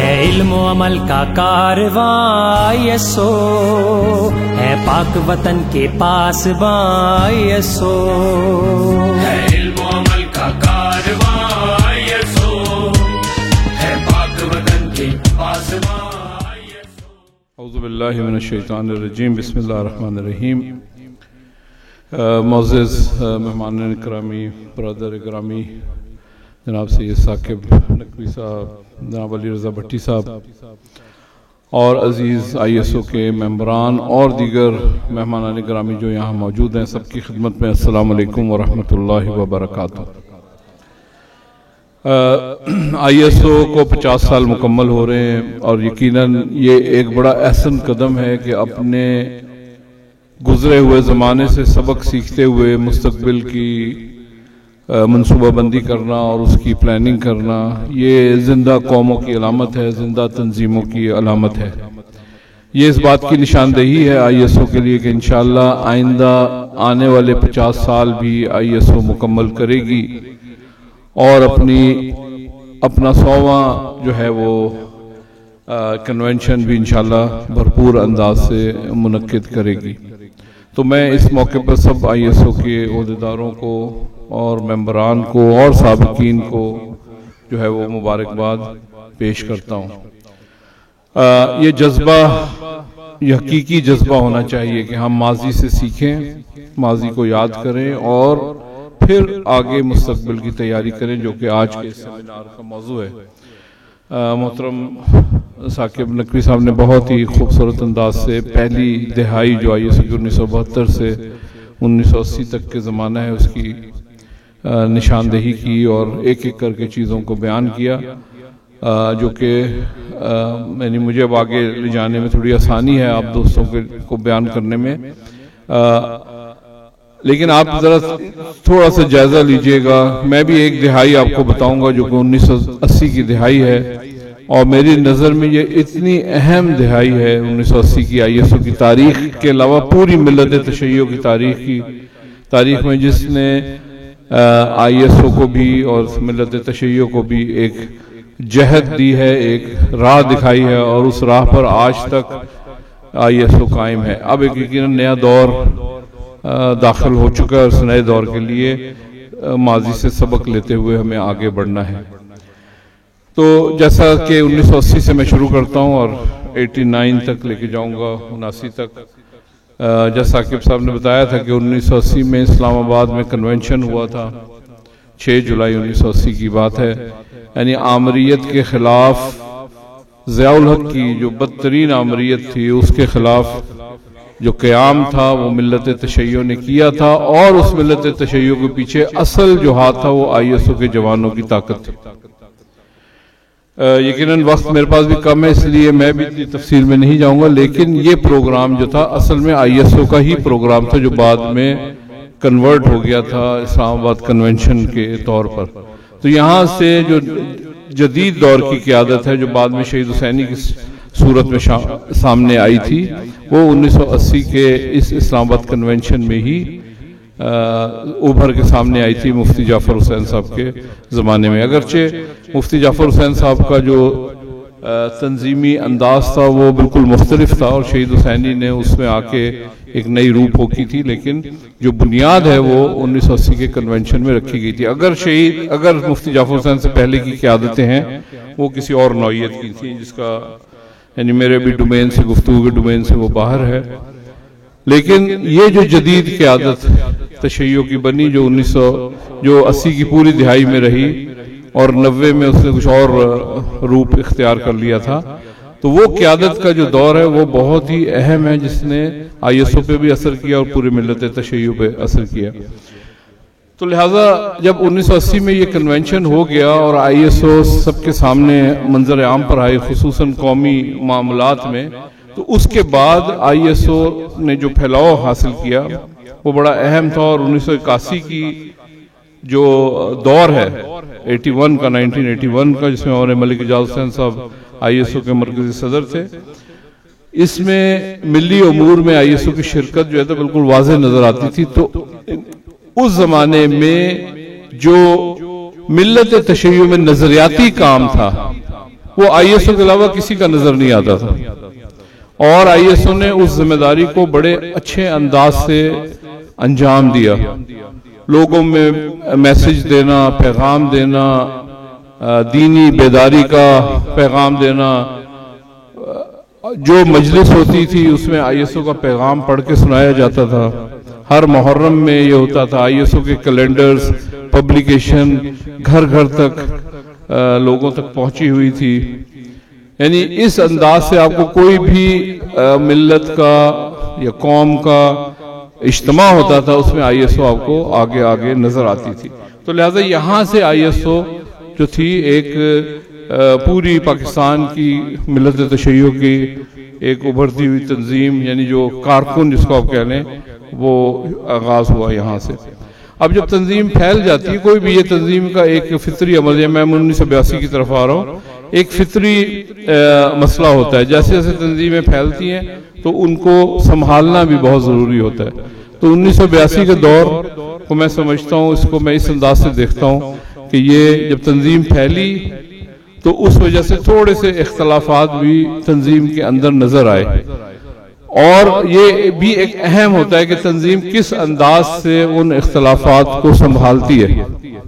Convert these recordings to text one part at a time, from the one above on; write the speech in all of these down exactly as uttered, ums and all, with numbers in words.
ہے علم و عمل کا کارواں یسو، ہے پاک وطن کے پاس باں یسو، ہے علم و عمل کا کارواں یسوع، ہے پاک وطن کے پاسباں یسوع۔ اعوذ باللہ من الشیطان الرجیم، بسم اللہ الرحمن الرحیم۔ معزز مہمان اکرامی، برادر اکرامی جناب سید ثاقب نقوی صاحب، جناب علی رضا بھٹی صاحب اور عزیز آئی ایس او کے ممبران اور دیگر مہمانان اکرامی جو یہاں موجود ہیں، سب کی خدمت میں السلام علیکم ورحمۃ اللہ وبرکاتہ۔ آئی ایس او کو پچاس سال مکمل ہو رہے ہیں اور یقیناً یہ ایک بڑا احسن قدم ہے کہ اپنے گزرے ہوئے زمانے سے سبق سیکھتے ہوئے مستقبل کی منصوبہ بندی کرنا اور اس کی پلاننگ کرنا، یہ زندہ قوموں کی علامت ہے، زندہ تنظیموں کی علامت ہے۔ یہ اس بات کی نشاندہی ہے آئی ایس او کے لیے کہ انشاءاللہ آئندہ آنے والے پچاس سال بھی آئی ایس او مکمل کرے گی اور اپنی اپنا سوواں جو ہے وہ کنونشن بھی انشاءاللہ بھرپور انداز سے منعقد کرے گی۔ تو میں اس موقع پر سب آئی ایس او کے عہدیداروں کو اور ممبران کو اور سابقین کو جو ہے وہ مبارکباد پیش کرتا ہوں۔ یہ جذبہ، یہ حقیقی جذبہ ہونا چاہیے کہ ہم ماضی سے سیکھیں، ماضی کو یاد کریں اور پھر آگے مستقبل کی تیاری کریں، جو کہ آج کے سیمینار کا موضوع ہے۔ محترم ثاقب نقوی صاحب نے بہت ہی خوبصورت انداز سے پہلی دہائی جو آئی ایس او کی انیس سو بہتر سے انیس سو اسی تک کے زمانہ ہے اس کی نشاندہی کی اور ایک ایک کر کے چیزوں کو بیان کیا، جو کہ یعنی مجھے اب آگے لے جانے میں تھوڑی آسانی ہے آپ دوستوں کو بیان کرنے میں، لیکن آپ ذرا تھوڑا سا جائزہ لیجئے گا۔ میں بھی ایک دہائی آپ کو بتاؤں گا جو کہ انیس سو اسی کی دہائی ہے، اور میری نظر میں یہ اتنی اہم دہائی ہے انیس سو اسی کی آئی ایس او کی تاریخ کے علاوہ پوری ملت تشیع کی تاریخ کی تاریخ میں، جس نے آئی ایس او کو بھی اور ملت تشیع کو بھی ایک جہد دی ہے، ایک راہ دکھائی ہے، اور اس راہ پر آج تک آئی ایس او قائم ہے۔ اب ایک یقیناً نیا دور داخل ہو چکا ہے اور اس نئے دور کے لیے ماضی سے سبق لیتے ہوئے ہمیں آگے بڑھنا ہے۔ تو جیسا کہ انیس سو اسی سے میں شروع کرتا ہوں اور اٹھاسی تک لے کے جاؤں گا، اناسی تک، جیسا ثاقب صاحب نے بتایا تھا کہ انیس سو اسی میں اسلام آباد میں کنونشن ہوا تھا، چھ جولائی انیس سو اسی کی بات ہے، یعنی آمریت کے خلاف، ضیاء الحق کی جو بدترین آمریت تھی اس کے خلاف جو قیام تھا وہ ملت تشیع نے کیا تھا، اور اس ملت تشیع کے پیچھے اصل جو ہاتھ تھا وہ آئی ایس او کے جوانوں کی طاقت تھی۔ یقیناً وقت میرے پاس بھی کم ہے، اس لیے میں بھی اتنی تفصیل میں نہیں جاؤں گا، لیکن یہ پروگرام جو تھا اصل میں آئی ایس او کا ہی پروگرام تھا جو بعد میں کنورٹ ہو گیا تھا اسلام آباد کنونشن کے طور پر۔ تو یہاں سے جو جدید دور کی قیادت ہے جو بعد میں شہید حسینی کی صورت میں سامنے آئی تھی، وہ انیس سو اسی کے اس اسلام آباد کنونشن میں ہی ابھر کے سامنے آئی تھی مفتی جعفر حسین صاحب کے زمانے میں۔ اگرچہ مفتی جعفر حسین صاحب کا جو تنظیمی انداز تھا وہ بالکل مختلف تھا اور شہید حسینی نے اس میں آ کے ایک نئی روح پھونکی تھی، لیکن جو بنیاد ہے وہ انیس سو اسی کے کنونشن میں رکھی گئی تھی۔ اگر شہید اگر مفتی جعفر حسین سے پہلے کی قیادتیں ہیں وہ کسی اور نوعیت کی تھیں، جس کا یعنی میرے بھی ڈومین سے، گفتگو کے ڈومین سے وہ باہر ہے، لیکن یہ جو جدید قیادت تشیع کی بنی جو انیس سو جو اسی کی پوری دہائی میں رہی اور نوے میں اس نے کچھ اور روپ اختیار کر لیا تھا، تو وہ قیادت کا جو دور ہے وہ بہت ہی اہم ہے، جس نے آئی ایس او پہ بھی اثر کیا اور پوری ملت تشیع پہ اثر کیا۔ تو لہٰذا جب انیس سو اسی میں یہ کنونشن ہو گیا اور آئی ایس او سب کے سامنے منظر عام پر آئے، خصوصاً قومی معاملات میں، تو اس کے بعد آئی ایس او نے جو پھیلاؤ حاصل کیا وہ بڑا اہم تھا، اور انیس سو اکاسی کی جو دور ہے اٹھاسی کا نائنٹین ایٹی ون کا، جس میں ہمارے ملک اعجاز حسین صاحب آئی ایس او کے مرکزی صدر تھے، اس میں ملی امور میں آئی ایس او کی شرکت جو ہے تو بالکل واضح نظر آتی تھی۔ تو اس زمانے میں جو ملت تشیع میں نظریاتی کام تھا وہ آئی ایس او کے علاوہ کسی کا نظر نہیں آتا تھا، اور آئی ایس او نے اس ذمہ داری کو بڑے اچھے انداز سے انجام دیا. لوگوں میں میسج دینا، پیغام دینا، دینی بیداری کا پیغام دینا. جو مجلس ہوتی تھی اس میں آئی ایس او کا پیغام پڑھ کے سنایا جاتا تھا. ہر محرم میں یہ ہوتا تھا. آئی ایس او کے کیلنڈرز، پبلیکیشن گھر گھر تک لوگوں تک پہنچی ہوئی تھی. یعنی اس انداز سے آپ کو کوئی بھی ملت کا یا قوم کا اجتماع ہوتا تھا، اس میں آئی ایس او آپ کو آگے آگے نظر آتی تھی. تو لہٰذا یہاں سے آئی ایس او جو تھی ایک پوری پاکستان کی ملت تشیع کی ایک ابھرتی ہوئی تنظیم، یعنی جو کارکن جس کو آپ کہہ لیں، وہ آغاز ہوا یہاں سے. اب جب تنظیم پھیل جاتی ہے، کوئی بھی یہ تنظیم کا ایک فطری عمل ہے. میں انیس سو بیاسی کی طرف آ رہا ہوں. ایک فطری مسئلہ ہوتا ہے، جیسے جیسے تنظیمیں پھیلتی ہیں تو ان کو سنبھالنا بھی بہت ضروری ہوتا ہے. تو انیس سو بیاسی کے دور کو میں سمجھتا ہوں، اس کو میں اس انداز سے دیکھتا ہوں کہ یہ جب تنظیم پھیلی تو اس وجہ سے تھوڑے سے اختلافات بھی تنظیم کے اندر نظر آئے، اور یہ بھی ایک اہم ہوتا ہے کہ تنظیم کس انداز سے ان اختلافات کو سنبھالتی ہے.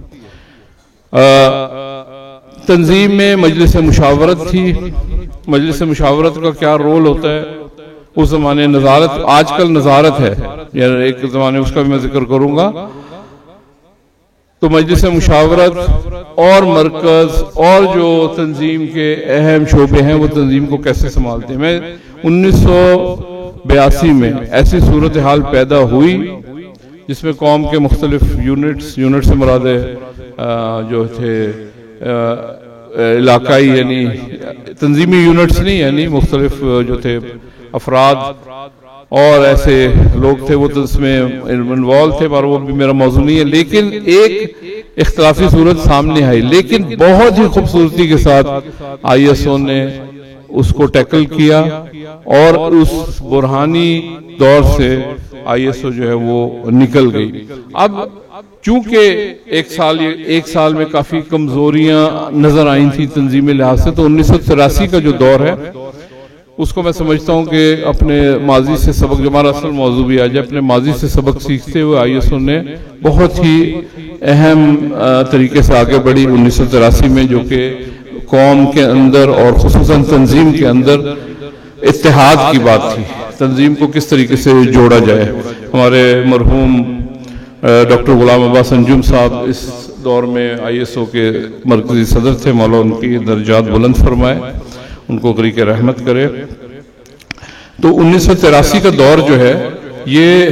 تنظیم میں مجلس مشاورت تھی. مجلس مشاورت کا کیا رول ہوتا ہے؟ اس زمانے نظارت، آج کل نظارت ہے، یعنی ایک زمانے اس کا بھی میں ذکر کروں گا. تو مجلس مشاورت اور مرکز اور جو تنظیم کے اہم شعبے ہیں وہ تنظیم کو کیسے سنبھالتے ہیں. میں انیس سو بیاسی میں ایسی صورتحال پیدا ہوئی جس میں قوم کے مختلف یونٹس، یونٹ سے مراد جو تھے علاقائی، یعنی تنظیمی یونٹس نہیں، یعنی مختلف جو تھے افراد اور ایسے لوگ تھے، وہ تو اس میں انوالو تھے، پر وہ بھی میرا موضوع نہیں ہے. لیکن ایک اختلافی صورت سامنے آئی، لیکن بہت ہی خوبصورتی کے ساتھ آئی ایس او نے اس کو ٹیکل کیا، اور اس برہانی دور سے آئی ایس او جو ہے وہ نکل گئی. اب چونکہ ایک سال ایک سال میں کافی کمزوریاں نظر آئی تھیں تنظیمی لحاظ سے، تو انیس سو تراسی کا جو دور ہے اس کو میں سمجھتا ہوں کہ اپنے ماضی سے سبق، جو ہمارا اصل موضوع بھی آ جائے، اپنے ماضی سے سبق سیکھتے ہوئے آئی ایس او نے بہت ہی اہم طریقے سے آگے بڑھی انیس سو تراسی میں، جو کہ قوم کے اندر اور خصوصاً تنظیم کے اندر اتحاد کی بات تھی. تنظیم کو کس طریقے سے جوڑا جائے. ہمارے مرحوم ڈاکٹر غلام عباس انجم صاحب اس دور میں آئی ایس او کے مرکزی صدر تھے. مولا ان کی درجات بلند فرمائے، ان کو غریق رحمت کرے. تو انیس سو تراسی کا دور جو ہے یہ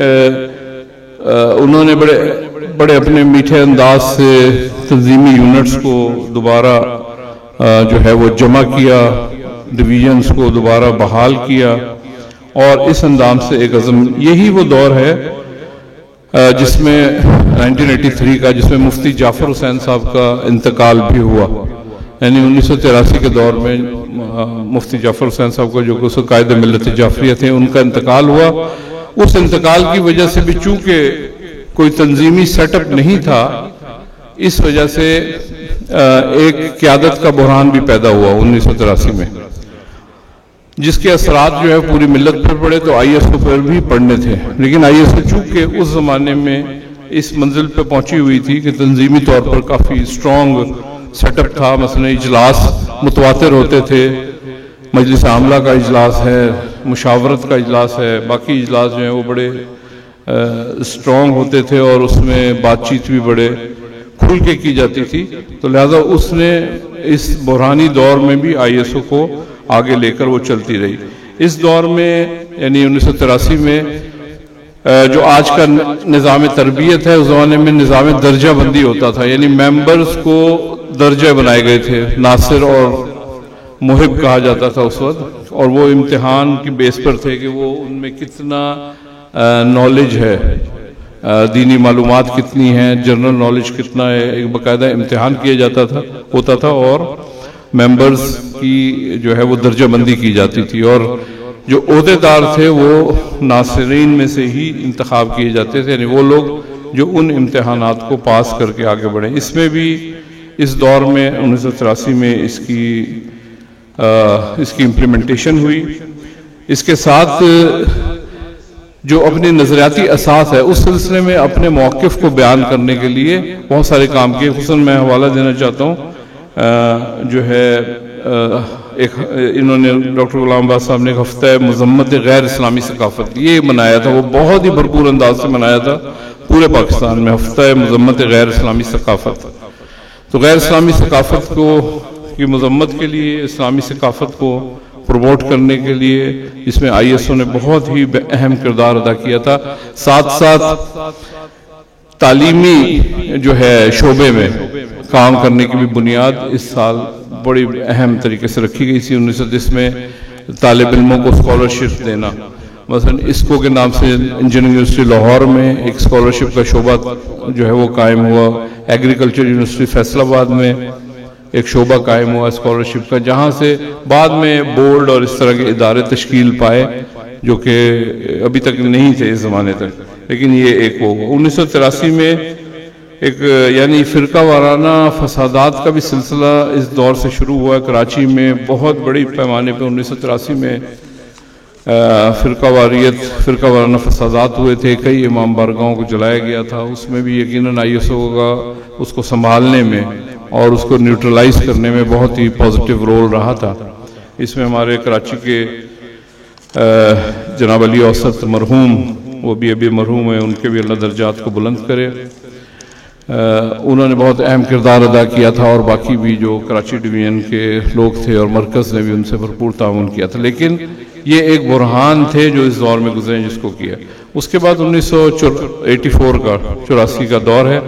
انہوں نے بڑے بڑے اپنے میٹھے انداز سے تنظیمی یونٹس کو دوبارہ جو ہے وہ جمع کیا، ڈویژنز کو دوبارہ بحال کیا، اور اس انداز سے ایک عزم. یہی وہ دور ہے جس میں نائنٹین ایٹی تھری کا، جس میں مفتی جعفر حسین صاحب کا انتقال بھی ہوا. یعنی انیس سو تراسی کے دور میں مفتی جعفر حسین صاحب کو، جو کہ قائد ملت جعفریہ تھے، ان کا انتقال ہوا. اس انتقال کی وجہ سے بھی چونکہ کوئی تنظیمی سیٹ اپ نہیں تھا، اس وجہ سے ایک قیادت کا بحران بھی پیدا ہوا انیس سو تراسی میں، جس کے اثرات جو ہے پوری ملت پر پڑے. تو آئی ایس او پر بھی پڑنے تھے، لیکن آئی ایس او چونکہ اس زمانے میں اس منزل پہ پہنچی ہوئی تھی کہ تنظیمی طور پر کافی اسٹرانگ سیٹ اپ تھا. مثلا اجلاس متواتر ہوتے تھے، مجلس عاملہ کا اجلاس ہے، مشاورت کا اجلاس ہے، باقی اجلاس جو ہیں وہ بڑے اسٹرانگ ہوتے تھے، اور اس میں بات چیت بھی بڑے کھل کے کی جاتی تھی. تو لہذا اس نے اس بحرانی دور میں بھی آئی ایس او کو آگے لے کر وہ چلتی رہی. اس دور میں یعنی انیس سو تراسی میں جو آج کا نظام تربیت ہے، اس زمانے میں نظام درجہ بندی ہوتا تھا. یعنی ممبرز کو درجے بنائے گئے تھے، ناصر اور محب کہا جاتا تھا اس وقت، اور وہ امتحان کی بیس پر تھے کہ وہ ان میں کتنا نالج ہے، دینی معلومات کتنی ہیں، جنرل نالج کتنا ہے. ایک باقاعدہ امتحان کیا جاتا تھا ہوتا تھا اور ممبرز کی جو ہے وہ درجہ بندی کی جاتی تھی، اور جو عہدے دار تھے وہ ناصرین میں سے ہی انتخاب کیے جاتے تھے، یعنی وہ لوگ جو ان امتحانات کو پاس کر کے آگے بڑھیں. اس میں بھی اس دور میں انیس سو تراسی میں اس کی اس کی امپلیمنٹیشن ہوئی. اس کے ساتھ جو اپنی نظریاتی اساس ہے اس سلسلے میں اپنے موقف کو بیان کرنے کے لیے بہت سارے کام کیے. خصوصاً میں حوالہ دینا چاہتا ہوں جو ہے ایک انہوں نے ڈاکٹر غلام عباس صاحب نے ایک ہفتہ مذمت غیر اسلامی ثقافت یہ منایا تھا. وہ بہت ہی بھرپور انداز سے منایا تھا پورے پاکستان میں, ہفتہ مذمت غیر اسلامی ثقافت. تو غیر اسلامی ثقافت کو کی مذمت کے لیے, اسلامی ثقافت کو پروموٹ کرنے کے لیے اس میں آئی ایس او نے بہت ہی اہم کردار ادا کیا تھا. ساتھ ساتھ تعلیمی جو ہے شعبے میں کام کرنے کی بھی بنیاد اس سال بڑی اہم طریقے سے رکھی گئی تھی. انیس سو تیس میں طالب علموں کو اسکالرشپ دینا, مثلا اسکو کے نام سے انجینئرنگ یونیورسٹی لاہور میں ایک اسکالرشپ کا شعبہ جو ہے وہ قائم ہوا. ایگریکلچر یونیورسٹی فیصل آباد میں ایک شعبہ قائم ہوا اسکالرشپ کا, جہاں سے بعد میں بورڈ اور اس طرح کے ادارے تشکیل پائے جو کہ ابھی تک نہیں تھے اس زمانے تک, لیکن یہ ایک ہو. انیس سو تراسی میں ایک یعنی فرقہ وارانہ فسادات کا بھی سلسلہ اس دور سے شروع ہوا. کراچی میں بہت بڑی پیمانے پہ انیس سو تراسی میں فرقہ واریت فرقہ وارانہ فسادات ہوئے تھے. کئی امام بارگاہوں کو جلایا گیا تھا. اس میں بھی یقیناً آئی ایس او کا اس کو سنبھالنے میں اور اس کو نیوٹرلائز کرنے میں بہت ہی پازیٹیو رول رہا تھا. اس میں ہمارے کراچی کے جناب علی اوسط مرحوم, وہ بھی ابھی مرحوم ہیں, ان کے بھی اللہ درجات کو بلند کرے, انہوں نے بہت اہم کردار ادا کیا تھا, اور باقی بھی جو کراچی ڈویژن کے لوگ تھے اور مرکز نے بھی ان سے بھرپور تعاون کیا تھا. لیکن یہ ایک بحران تھے جو اس دور میں گزرے جس کو کیا. اس کے بعد انیس سو ایٹی فور کا چوراسی کا دور ہے.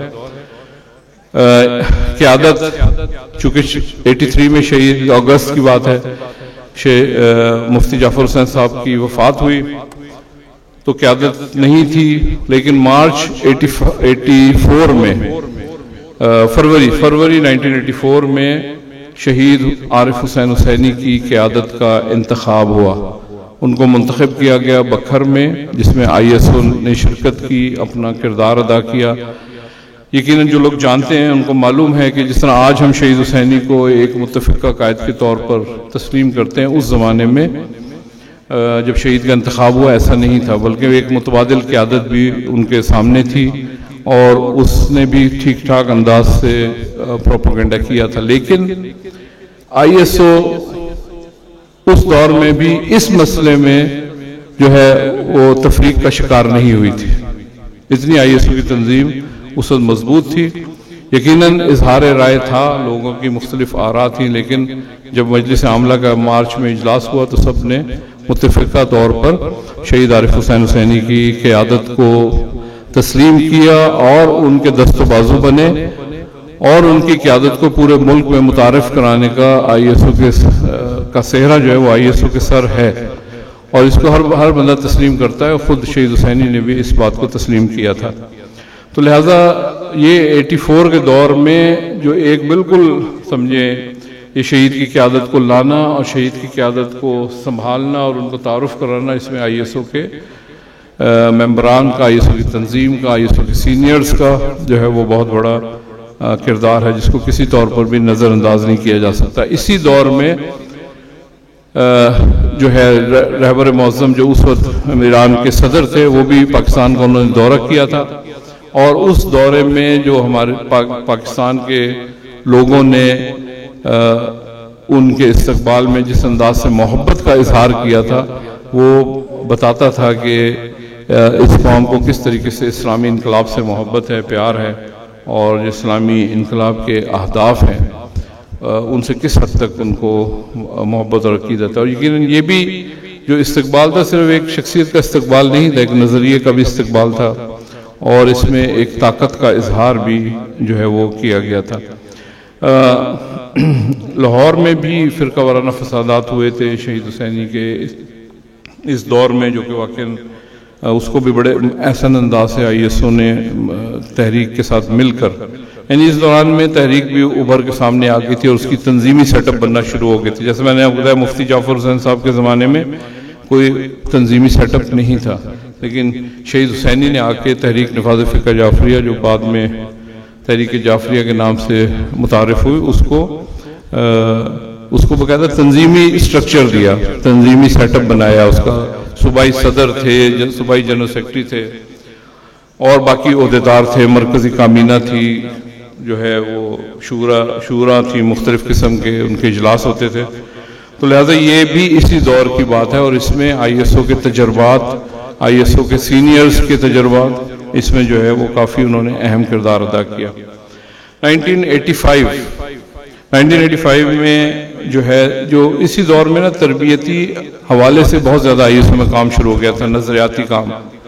قیادت چونکہ ایٹی تھری میں شہید اگست کی بات ہے, مفتی جعفر حسین صاحب کی وفات ہوئی تو قیادت نہیں تھی. لیکن مارچ ایٹی فور میں فروری فروری نائنٹین ایٹی فور میں شہید عارف حسین حسینی کی قیادت کا انتخاب ہوا. ان کو منتخب کیا گیا بکھر میں, جس میں آئی ایس او نے شرکت کی, اپنا کردار ادا کیا. یقیناً جو لوگ جانتے ہیں ان کو معلوم ہے کہ جس طرح آج ہم شہید حسینی کو ایک متفقہ قائد کے طور پر تسلیم کرتے ہیں, اس زمانے میں جب شہید کا انتخاب ہوا ایسا نہیں تھا, بلکہ ایک متبادل قیادت بھی ان کے سامنے تھی اور اس نے بھی ٹھیک ٹھاک انداز سے پروپیگنڈا کیا تھا. لیکن آئی ایس او اس دور میں بھی اس مسئلے میں جو ہے وہ تفریق کا شکار نہیں ہوئی تھی. اتنی آئی ایس او کی تنظیم اس وقت مضبوط تھی. یقیناً اظہار رائے تھا, لوگوں کی مختلف آراء تھیں, لیکن جب مجلس عاملہ کا مارچ میں اجلاس ہوا تو سب نے متفقہ طور پر شہید عارف حسین حسینی کی قیادت کو تسلیم کیا اور ان کے دست و بازو بنے, اور ان کی قیادت کو پورے ملک میں متعارف کرانے کا آئی ایس او کے کا صحرا جو ہے وہ آئی ایس او کے سر ہے, اور اس کو ہر ہر بندہ تسلیم کرتا ہے. خود شہید حسینی نے بھی اس بات کو تسلیم کیا تھا. تو لہٰذا یہ ایٹی فور کے دور میں جو ایک بالکل سمجھے یہ شہید کی قیادت کو لانا اور شہید کی قیادت کو سنبھالنا اور ان کو تعارف کرانا, اس میں آئی ایس او کے ممبران کا, آئی ایس او کی تنظیم کا, آئی ایس او کے سینئرز کا جو ہے وہ بہت بڑا کردار ہے, جس کو کسی طور پر بھی نظر انداز نہیں کیا جا سکتا. اسی دور میں جو ہے رہبر معظم جو اس وقت ایران کے صدر تھے, وہ بھی پاکستان کا انہوں نے دورہ کیا تھا, اور اس دورے میں جو ہمارے پاکستان کے لوگوں نے ان کے استقبال میں جس انداز سے محبت کا اظہار کیا تھا, وہ بتاتا تھا کہ اس قوم کو کس طریقے سے اسلامی انقلاب سے محبت ہے, پیار ہے, اور جو اسلامی انقلاب کے اہداف ہیں ان سے کس حد تک ان کو محبت اور عقیدت ہے. اور یقیناً یہ بھی جو استقبال تھا صرف ایک شخصیت کا استقبال نہیں تھا, ایک نظریے کا بھی استقبال تھا, اور اس میں ایک طاقت کا اظہار بھی جو ہے وہ کیا گیا تھا. لاہور میں بھی فرقہ وارانہ فسادات ہوئے تھے شہید حسینی کے اس دور میں, جو کہ واقعاً اس کو بھی بڑے احسن انداز سے آئی ایس او نے تحریک کے ساتھ مل کر, یعنی اس دوران میں تحریک بھی ابھر کے سامنے آ گئی تھی اور اس کی تنظیمی سیٹ اپ بننا شروع ہو گئی تھی. جیسے میں نے آپ کو بتایا مفتی جعفر حسین صاحب کے زمانے میں کوئی تنظیمی سیٹ اپ نہیں تھا, لیکن شہید حسینی نے آ کے تحریک نفاذ فقہ جعفریہ جو بعد میں تحریک جعفریہ کے نام سے متعارف ہوئی, اس کو اس کو باقاعدہ تنظیمی اسٹرکچر دیا، تنظیمی سیٹ اپ بنایا، اس کا صوبائی صدر تھے، صوبائی جنرل سیکرٹری تھے اور باقی عہدیدار تھے، مرکزی کابینہ تھی، جو ہے وہ شورا شورا تھی، مختلف قسم کے ان کے اجلاس ہوتے تھے. تو لہٰذا یہ بھی اسی دور کی بات ہے اور اس میں آئی ایس او کے تجربات، آئی ایس او کے سینئرز کے تجربات اس میں جو ہے وہ کافی انہوں نے اہم کردار ادا کیا. Nineteen eighty five nineteen eighty five میں جو ہے جو اسی دور میں نا تربیتی حوالے سے بہت زیادہ آئی ایس او میں کام شروع ہو گیا تھا، نظریاتی کام.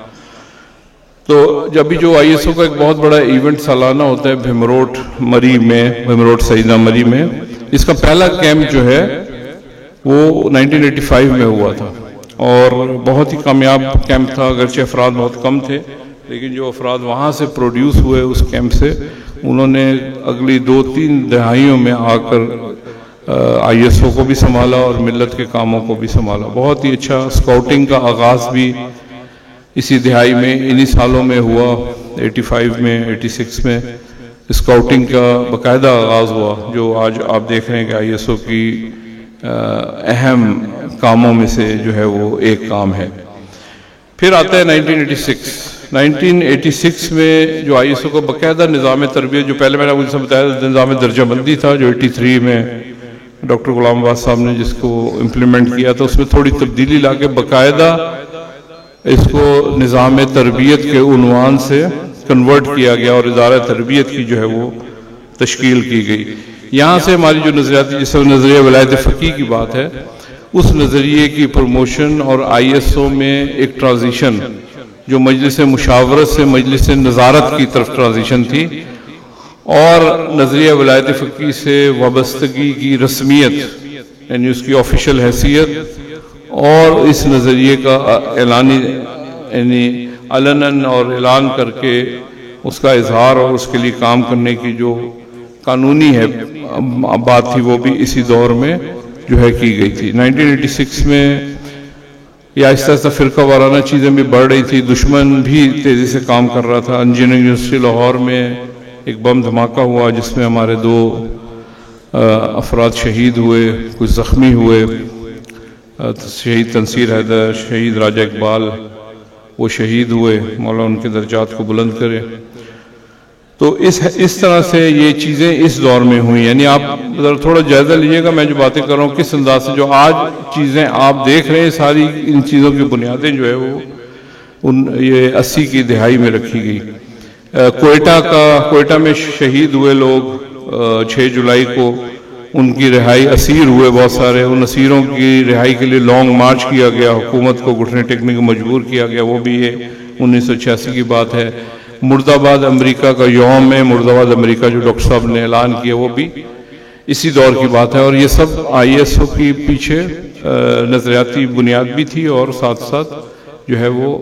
تو جب بھی جو آئی ایس او کا ایک بہت بڑا ایونٹ سالانہ ہوتا ہے بھیمروٹ مری میں، بھیمروٹ سیدہ مری میں، اس کا پہلا کیمپ جو ہے وہ نائنٹین ایٹی فائیو میں ہوا تھا اور بہت ہی کامیاب کیمپ تھا. اگرچہ افراد بہت کم تھے لیکن جو افراد وہاں سے پروڈیوس ہوئے اس کیمپ سے، انہوں نے اگلی دو تین دہائیوں میں آ کر آئی ایس او کو بھی سنبھالا اور ملت کے کاموں کو بھی سنبھالا. بہت ہی اچھا. اسکاؤٹنگ کا آغاز بھی اسی دہائی میں انہی سالوں میں ہوا، ایٹی فائیو میں، ایٹی سکس میں اسکاؤٹنگ کا باقاعدہ آغاز ہوا، جو آج آپ دیکھ رہے ہیں کہ آئی ایس او کی اہم کاموں میں سے جو ہے وہ ایک کام ہے. پھر آتا ہے nineteen eighty six nineteen eighty six میں جو آئی ایس او کا باقاعدہ نظام تربیت، جو پہلے میں نے آپ کو بتایا نظام درجہ بندی تھا، جو ایٹی تھری میں ڈاکٹر غلام عباس صاحب نے جس کو امپلیمنٹ کیا تھا، اس میں تھوڑی تبدیلی لا کے باقاعدہ اس کو نظام تربیت کے عنوان سے کنورٹ کیا گیا اور ادارہ تربیت کی جو ہے وہ تشکیل کی گئی. یہاں سے ہماری جو نظریاتی جس میں نظریہ ولایت فقیہ کی بات ہے، اس نظریے کی پروموشن اور آئی ایس او میں ایک ٹرانزیشن جو مجلس مشاورت سے مجلس نظارت کی طرف ٹرانزیشن تھی اور نظریہ ولایت فقیہ سے وابستگی کی رسمیت، یعنی اس کی آفیشل حیثیت اور اس نظریے کا اعلانی یعنی علناً اور اعلان کر کے اس کا اظہار اور اس کے لیے کام کرنے کی جو قانونی ہے بات تھی، وہ بھی اسی دور میں جو ہے کی گئی تھی. نائنٹین ایٹی سکس میں یہ آہستہ آہستہ فرقہ وارانہ چیزیں بھی بڑھ رہی تھی، دشمن بھی تیزی سے کام کر رہا تھا. انجینئرنگ یونیورسٹی لاہور میں ایک بم دھماکہ ہوا جس میں ہمارے دو افراد شہید ہوئے، کچھ زخمی ہوئے. شہید تنصیر حیدر، شہید راجہ اقبال، وہ شہید ہوئے، مولا ان کے درجات کو بلند کرے. تو اس اس طرح سے یہ چیزیں اس دور میں ہوئیں. یعنی آپ ذرا تھوڑا جائزہ لیجئے گا میں جو باتیں کر رہا ہوں کس انداز سے، جو آج چیزیں آپ دیکھ رہے ہیں ساری ان چیزوں کی بنیادیں جو ہے وہ ان یہ اسی کی دہائی میں رکھی گئی. کوئٹہ کا کوئٹہ میں شہید ہوئے لوگ چھ جولائی کو، ان کی رہائی، اسیر ہوئے بہت سارے، ان اسیروں کی رہائی کے لیے لانگ مارچ کیا گیا، حکومت کو گھٹنے ٹیکنے کو مجبور کیا گیا، وہ بھی یہ انیس سو چھیاسی کی بات ہے. مرد آباد امریکہ کا یوم ہے، مرد آباد امریکہ جو ڈاکٹر صاحب نے اعلان کیا، وہ بھی اسی دور کی بات ہے. اور یہ سب آئی ایس او کی پیچھے نظریاتی بنیاد بھی تھی اور ساتھ ساتھ جو ہے وہ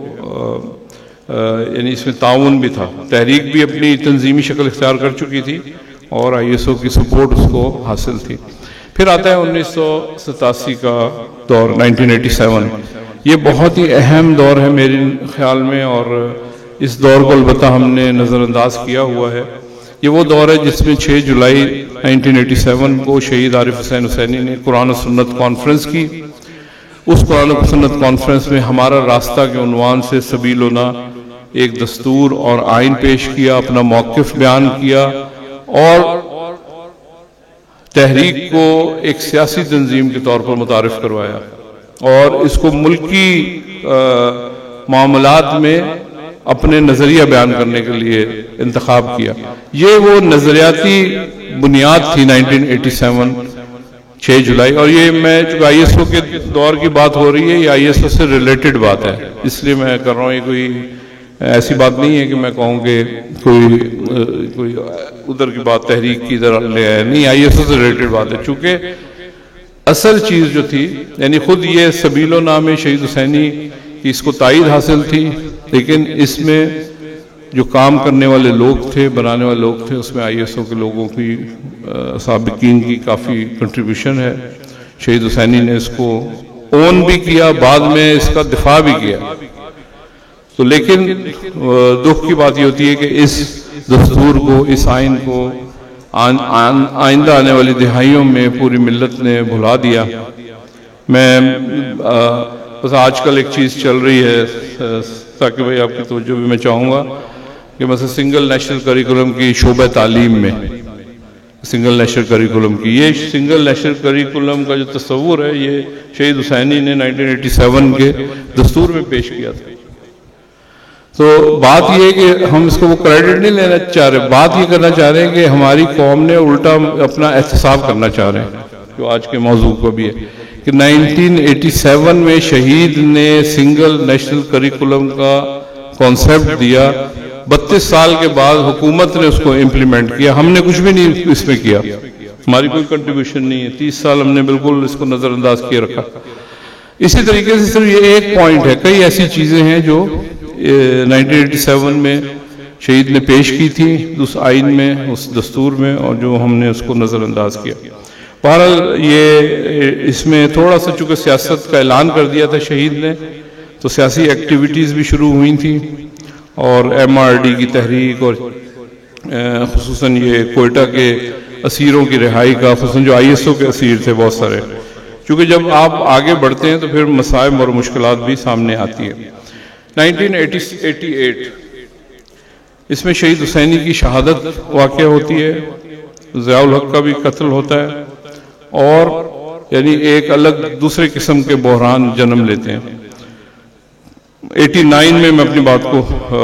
یعنی اس میں تعاون بھی تھا. تحریک بھی اپنی تنظیمی شکل اختیار کر چکی تھی اور آئی ایس او کی سپورٹ اس کو حاصل تھی. پھر آتا ہے انیس سو ستاسی کا دور، نائنٹین ایٹی سیون. یہ بہت ہی اہم دور ہے میرے خیال میں اور اس دور کو البتہ ہم نے نظر انداز کیا ہوا ہے. یہ وہ دور ہے جس میں چھ جولائی نائنٹین ایٹی سیون کو شہید عارف حسین حسینی نے قرآن و سنت کانفرنس کی. اس قرآن و سنت کانفرنس میں ہمارا راستہ کے عنوان سے سبیلنا ایک دستور اور آئین پیش کیا، اپنا موقف بیان کیا اور تحریک کو ایک سیاسی تنظیم کے طور پر متعارف کروایا اور اس کو ملکی معاملات میں اپنے نظریہ بیان کرنے کے لیے انتخاب کیا. یہ وہ نظریاتی بنیاد تھی نائنٹین ایٹی سیون چھ جولائی. اور یہ میں چونکہ آئی ایس او کے دور کی بات ہو رہی ہے، یہ آئی ایس او سے ریلیٹڈ بات ہے اس لیے میں کر رہا ہوں. یہ کوئی ایسی بات نہیں ہے کہ میں کہوں کہ کوئی کوئی ادھر کی بات تحریک کی طرح لے آئے، نہیں، آئی ایس او سے ریلیٹڈ بات ہے. چونکہ اصل چیز جو تھی یعنی خود یہ سبیل و نام شہید حسینی کی اس کو تائید حاصل تھی، لیکن اس میں جو کام کرنے والے لوگ تھے، بنانے والے لوگ تھے، اس میں آئی ایس او کے لوگوں کی سابقین کی کافی کنٹریبیوشن ہے. شہید حسینی نے اس کو اون بھی کیا، بعد میں اس کا دفاع بھی کیا. تو لیکن دکھ کی بات یہ ہوتی ہے کہ اس دستور کو، اس آئین کو آئندہ آنے والی دہائیوں میں پوری ملت نے بھلا دیا. میں بس آج کل ایک چیز چل رہی ہے تاکہ بھائی آپ کی توجہ بھی میں چاہوں گا کہ مثلا سنگل نیشنل کریکولم کی شعبہ تعلیم میں سنگل نیشنل کریکولم کی یہ سنگل نیشنل کریکولم کا جو تصور ہے یہ شہید حسینی نے نائنٹین ایٹی سیون کے دستور میں پیش کیا تھا. تو بات یہ ہے کہ ہم اس کو وہ کریڈٹ نہیں لینا چاہ رہے, بات یہ کرنا چاہ رہے ہیں کہ ہماری قوم نے الٹا اپنا احتساب کرنا چاہ رہے ہیں, جو آج کے موضوع کو بھی ہے کہ نائنٹین ایٹی سیون میں شہید نے سنگل نیشنل کریکولم کا کانسیپٹ دیا, بتیس سال کے بعد حکومت نے اس کو امپلیمنٹ کیا, ہم نے کچھ بھی نہیں اس میں کیا, ہماری کوئی کنٹریبیوشن نہیں ہے, تیس سال ہم نے بالکل اس کو نظر انداز کیے رکھا. اسی طریقے سے صرف یہ ایک پوائنٹ ہے, کئی ایسی چیزیں ہیں جو نائنٹین ایٹی سیون میں شہید نے پیش کی تھی اس آئین میں, اس دستور میں, اور جو ہم نے اس کو نظر انداز کیا. بہرحال یہ اس میں تھوڑا سا چونکہ سیاست کا اعلان کر دیا تھا شہید نے, تو سیاسی ایکٹیویٹیز بھی شروع ہوئی تھیں, اور ایم آر ڈی کی تحریک اور خصوصاً یہ کوئٹہ کے اسیروں کی رہائی کا, خصوصاً جو آئی ایس او کے اسیر تھے بہت سارے, چونکہ جب آپ آگے بڑھتے ہیں تو پھر مصائب اور مشکلات بھی سامنے آتی ہیں. نائنٹین ایٹی ایٹ اس میں شہید حسینی کی شہادت واقع ہوتی ہے, ضیاء الحق کا بھی قتل ہوتا ہے, اور یعنی ایک الگ دوسرے قسم کے بحران جنم لیتے ہیں. ایٹی نائن میں میں اپنی بات کو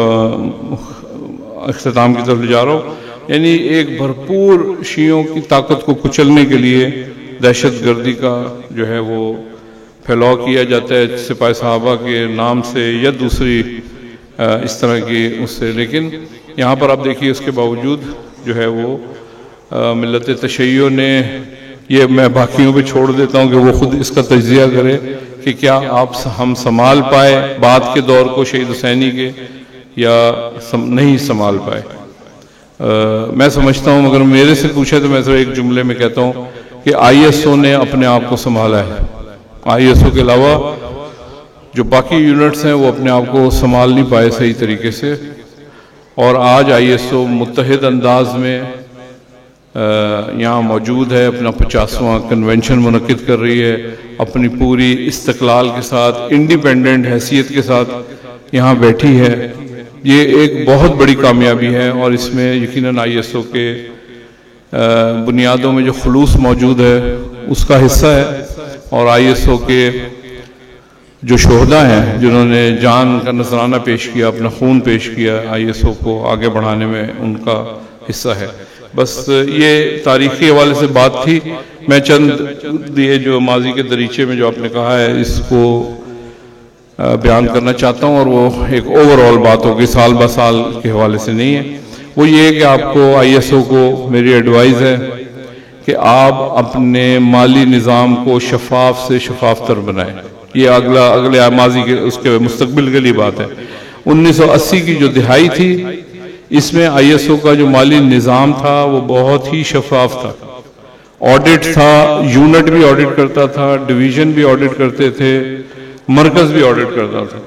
اختتام کی طرف لے جا رہا ہوں, یعنی ایک بھرپور شیعوں کی طاقت کو کچلنے کے لیے دہشت گردی کا جو ہے وہ پھیلاؤ کیا جاتا ہے سپاہی صحابہ کے نام سے یا دوسری اس طرح کی اس سے, لیکن یہاں پر آپ دیکھیے اس کے باوجود جو ہے وہ ملت تشیع نے, یہ میں باقیوں پہ چھوڑ دیتا ہوں کہ وہ خود اس کا تجزیہ کرے کہ کیا آپ ہم سنبھال پائے بعد کے دور کو شہید حسینی کے یا نہیں سنبھال پائے. میں سمجھتا ہوں, مگر میرے سے پوچھا تو میں صرف ایک جملے میں کہتا ہوں کہ آئی ایس او نے اپنے آپ کو سنبھالا ہے, آئی ایس او کے علاوہ جو باقی یونٹس ہیں وہ اپنے آپ کو سنبھال نہیں پائے صحیح طریقے سے, اور آج آئی ایس او متحد انداز میں یہاں موجود ہے, اپنا پچاسواں کنونشن منعقد کر رہی ہے, اپنی پوری استقلال کے ساتھ انڈیپینڈنٹ حیثیت کے ساتھ یہاں بیٹھی ہے. یہ ایک بہت بڑی کامیابی ہے, اور اس میں یقیناً آئی ایس او کے بنیادوں میں جو خلوص موجود ہے اس کا حصہ ہے, اور آئی ایس او کے جو شہداء ہیں جنہوں نے جان کا نذرانہ پیش کیا, اپنا خون پیش کیا آئی ایس او کو آگے بڑھانے میں, ان کا حصہ ہے. بس یہ تاریخی حوالے سے بات تھی, میں چند یہ جو ماضی کے دریچے میں جو آپ نے کہا ہے اس کو بیان کرنا چاہتا ہوں, اور وہ ایک اوور آل بات ہوگی, سال بہ سال کے حوالے سے نہیں ہے. وہ یہ کہ آپ کو آئی ایس او کو میری ایڈوائز ہے کہ آپ اپنے مالی نظام کو شفاف سے شفاف تر بنائیں. یہ اگلا اگلے ماضی کے اس کے مستقبل کے لیے بات ہے. انیس سو اسی کی جو دہائی تھی اس میں آئی ایس او کا جو مالی نظام تھا وہ بہت ہی شفاف تھا, آڈٹ تھا, یونٹ بھی آڈٹ کرتا تھا, ڈویژن بھی آڈٹ کرتے تھے, مرکز بھی آڈٹ کرتا تھا.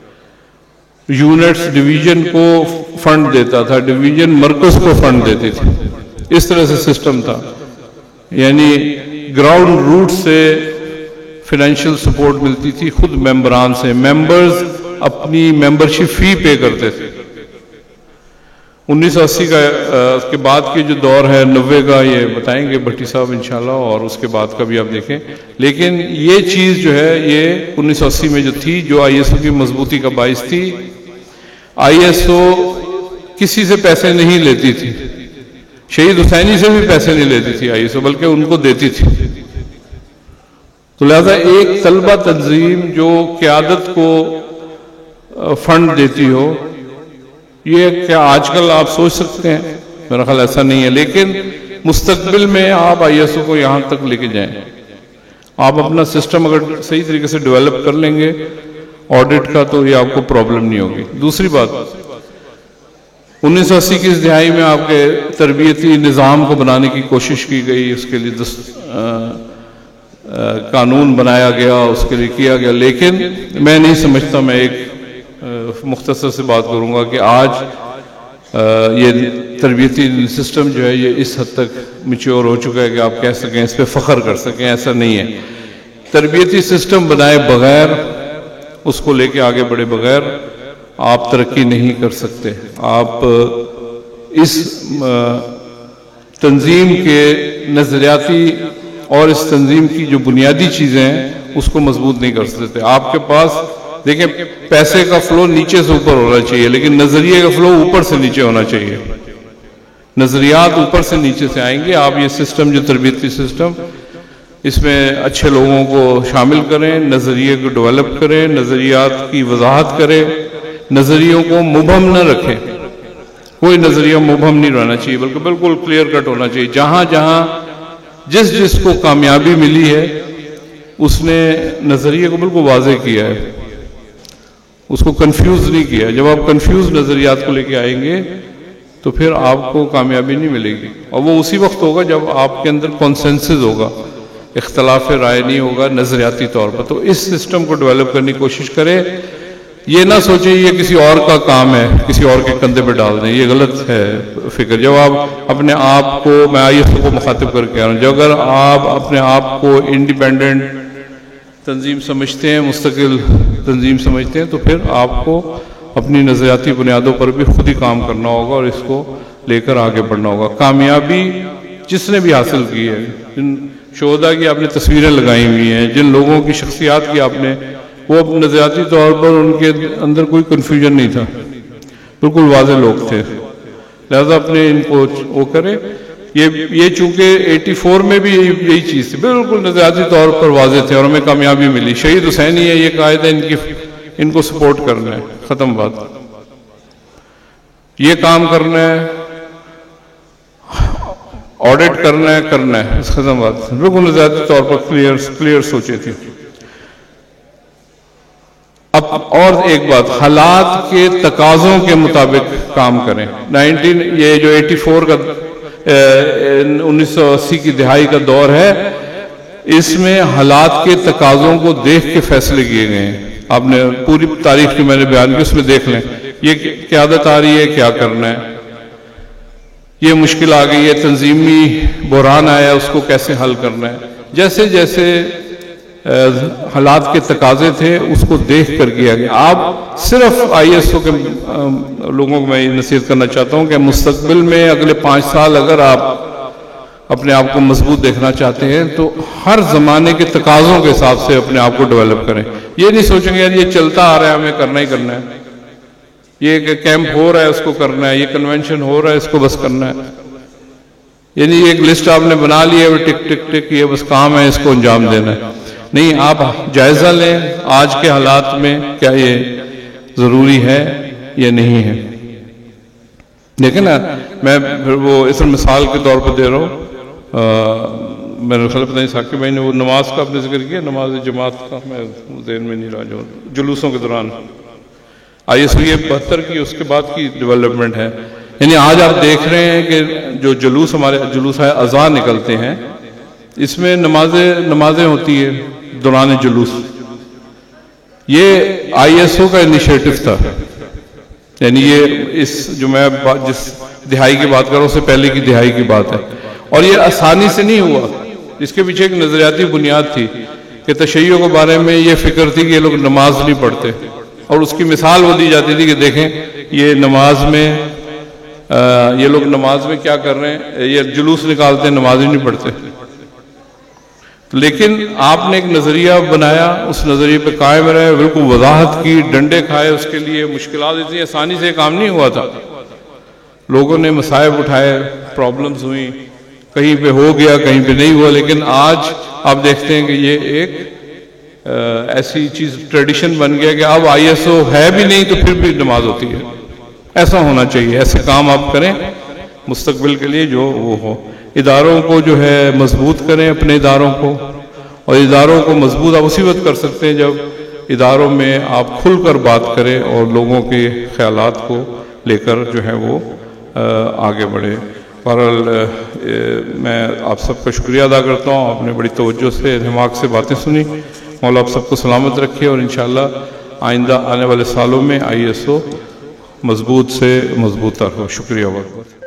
یونٹس ڈویژن کو فنڈ دیتا تھا, ڈویژن مرکز کو فنڈ دیتی تھی, اس طرح سے سسٹم تھا. یعنی گراؤنڈ روٹ سے فائنینشیل سپورٹ ملتی تھی خود ممبران سے, ممبرز اپنی ممبرشپ فی پے کرتے تھے. انیس سو اسی کا اس کے بعد کے جو دور ہے, نوے کا, یہ بتائیں گے بھٹی صاحب انشاءاللہ, اور اس کے بعد کا بھی آپ دیکھیں. لیکن یہ چیز جو ہے یہ انیس سو اسی میں جو تھی, جو آئی ایس او کی مضبوطی کا باعث تھی. آئی ایس او کسی سے پیسے نہیں لیتی تھی, شہید حسینی سے بھی پیسے نہیں لیتی تھی آئی ایس او, بلکہ ان کو دیتی تھی. تو لہذا ایک طلبہ تنظیم جو قیادت کو فنڈ دیتی ہو, یہ کیا آج کل آپ سوچ سکتے ہیں؟ میرا خیال ایسا نہیں ہے. لیکن مستقبل میں آپ آئی ایس او کو یہاں تک لے کے جائیں, آپ اپنا سسٹم اگر صحیح طریقے سے ڈیولپ کر لیں گے آڈٹ کا, تو یہ آپ کو پرابلم نہیں ہوگی. دوسری بات, انیس سو اسی کی اس دہائی میں آپ کے تربیتی نظام کو بنانے کی کوشش کی گئی, اس کے لیے قانون بنایا گیا, اس کے لیے کیا گیا. لیکن میں نہیں سمجھتا, میں ایک مختصر سے بات کروں گا کہ آج یہ تربیتی سسٹم جو ہے یہ اس حد تک میچور ہو چکا ہے کہ آپ کہہ سکیں اس پہ فخر کر سکیں. ایسا نہیں ہے. تربیتی سسٹم بنائے بغیر, اس کو لے کے آگے بڑھے بغیر آپ ترقی نہیں کر سکتے. آپ اس تنظیم کے نظریاتی اور اس تنظیم کی جو بنیادی چیزیں ہیں اس کو مضبوط نہیں کر سکتے. آپ کے پاس دیکھیں پیسے کا فلو نیچے سے اوپر ہونا چاہیے, لیکن نظریے کا فلو اوپر سے نیچے ہونا چاہیے. نظریات اوپر سے نیچے سے آئیں گے. آپ یہ سسٹم جو تربیتی سسٹم, اس میں اچھے لوگوں کو شامل کریں, نظریے کو ڈیولپ کریں, نظریات کی وضاحت کریں, نظریوں کو مبہم نہ رکھیں. کوئی نظریہ مبہم نہیں رہنا چاہیے بلکہ بالکل کلیئر کٹ ہونا چاہیے. جہاں جہاں جس جس کو کامیابی ملی ہے اس نے نظریے کو بالکل واضح کیا ہے, اس کو کنفیوز نہیں کیا. جب آپ کنفیوز نظریات کو لے کے آئیں گے تو پھر آپ کو کامیابی نہیں ملے گی, اور وہ اسی وقت ہوگا جب آپ کے اندر کانسنسس ہوگا, اختلاف رائے نہیں ہوگا نظریاتی طور پر. تو اس سسٹم کو ڈیولپ کرنے کی کوشش کریں. یہ نہ سوچیں یہ کسی اور کا کام ہے, کسی اور کے کندھے پہ ڈال دیں, یہ غلط ہے فکر. جب آپ اپنے آپ کو, میں آئی ایس او کو مخاطب کر کے آ رہا ہوں, جب اگر آپ اپنے آپ کو انڈیپینڈنٹ تنظیم سمجھتے ہیں, مستقل تنظیم سمجھتے ہیں, تو پھر آپ کو اپنی نظریاتی بنیادوں پر بھی خود ہی کام کرنا ہوگا اور اس کو لے کر آگے بڑھنا ہوگا. کامیابی جس نے بھی حاصل کی ہے, جن شہداء کی آپ نے تصویریں لگائی ہوئی ہیں, جن لوگوں کی شخصیات کی آپ نے, وہ نظریاتی طور پر ان کے اندر کوئی کنفیوژن نہیں تھا, بالکل واضح لوگ تھے. لہذا اپنے ان کو وہ کرے. یہ یہ چونکہ ایٹی فور میں بھی یہی چیز تھی, بالکل نظریاتی طور پر واضح تھے اور ہمیں کامیابی ملی. شہید حسینی ہے, یہ قاعدہ ان کی, ان کو سپورٹ کرنا ہے, ختم بات. یہ کام کرنا ہے, آڈٹ کرنا ہے, کرنا ہے, اس ختم بات. بالکل نظریاتی طور پر کلیئر کلیئر سوچے تھے. اب اور ایک بات, حالات کے تقاضوں کے مطابق کام کریں. نائنٹین یہ جو ایٹی فور کا انیس سو اسی کی دہائی کا دور ہے, اس میں حالات کے تقاضوں کو دیکھ کے فیصلے کیے گئے ہیں. آپ نے پوری تاریخ کی میں نے بیان کی, اس میں دیکھ لیں یہ قیادت آ رہی ہے, کیا کرنا ہے, یہ مشکل آ گئی ہے, تنظیمی بحران آیا, اس کو کیسے حل کرنا ہے. جیسے جیسے حالات کے تقاضے تھے اس کو دیکھ کر کیا گیا. آپ صرف آئی ایس او کے لوگوں کو میں یہ نصیحت کرنا چاہتا ہوں کہ مستقبل میں اگلے پانچ سال اگر آپ اپنے آپ کو مضبوط دیکھنا چاہتے ہیں تو ہر زمانے کے تقاضوں کے حساب سے اپنے آپ کو ڈیولپ کریں. یہ نہیں سوچیں گے یار یہ چلتا آ رہا ہے ہمیں کرنا ہی کرنا ہے, یہ کیمپ ہو رہا ہے اس کو کرنا ہے, یہ کنونشن ہو رہا ہے اس کو بس کرنا ہے. یعنی ایک لسٹ آپ نے بنا لی ہے, وہ ٹک ٹک ٹک یہ بس کام ہے, اس کو انجام دینا ہے. نہیں, آپ جائزہ لیں آج کے حالات میں کیا یہ ضروری ہے یا نہیں ہے. دیکھیں نا, میں پھر وہ اس مثال کے طور پر دے رہا ہوں. میرے خیال پتہ نہیں ثاقب بھائی نے وہ نماز کا اپنے ذکر کیا, نماز جماعت کا میں ذہن میں نہیں رہا, جو جلوسوں کے دوران آئی ایس او یہ بہتر کی اس کے بعد کی ڈیولپمنٹ ہے. یعنی آج آپ دیکھ رہے ہیں کہ جو جلوس ہمارے جلوس ہے اذان نکلتے ہیں, اس میں نمازیں نمازیں ہوتی ہے دوران جلوس. یہ آئی ایس او کا انیشیٹو تھا. یعنی یہ اس جو میں جس دہائی کی بات کر رہا ہوں اس سے پہلے کی دہائی کی بات ہے, اور یہ آسانی سے نہیں ہوا. اس کے پیچھے ایک نظریاتی بنیاد تھی کہ تشیع کے بارے میں یہ فکر تھی کہ یہ لوگ نماز نہیں پڑھتے, اور اس کی مثال وہ دی جاتی تھی کہ دیکھیں یہ نماز میں یہ لوگ نماز میں کیا کر رہے ہیں, یہ جلوس نکالتے ہیں, نماز ہی نہیں پڑھتے. لیکن آپ نے ایک نظریہ بنایا, اس نظریے پہ قائم رہے, بالکل وضاحت کی, ڈنڈے کھائے اس کے لیے. مشکلات اتنی آسانی سے کام نہیں ہوا تھا, لوگوں نے مصائب اٹھائے, پرابلمز ہوئیں, کہیں پہ ہو گیا کہیں پہ نہیں ہوا. لیکن آج آپ دیکھتے ہیں کہ یہ ایک ایسی چیز ٹریڈیشن بن گیا کہ اب آئی ایس او ہے بھی نہیں تو پھر بھی نماز ہوتی ہے. ایسا ہونا چاہیے, ایسے کام آپ کریں مستقبل کے لیے جو وہ ہو. اداروں کو جو ہے مضبوط کریں, اپنے اداروں کو, اور اداروں کو مضبوط آپ اسی وقت کر سکتے ہیں جب اداروں میں آپ کھل کر بات کریں اور لوگوں کے خیالات کو لے کر جو ہے وہ آگے بڑھے. بہرحال میں آپ سب کا شکریہ ادا کرتا ہوں, آپ نے بڑی توجہ سے دماغ سے باتیں سنی. مولا آپ سب کو سلامت رکھے, اور انشاءاللہ آئندہ آنے والے سالوں میں آئی ایس او مضبوط سے مضبوط رکھو. شکریہ بہت بہت.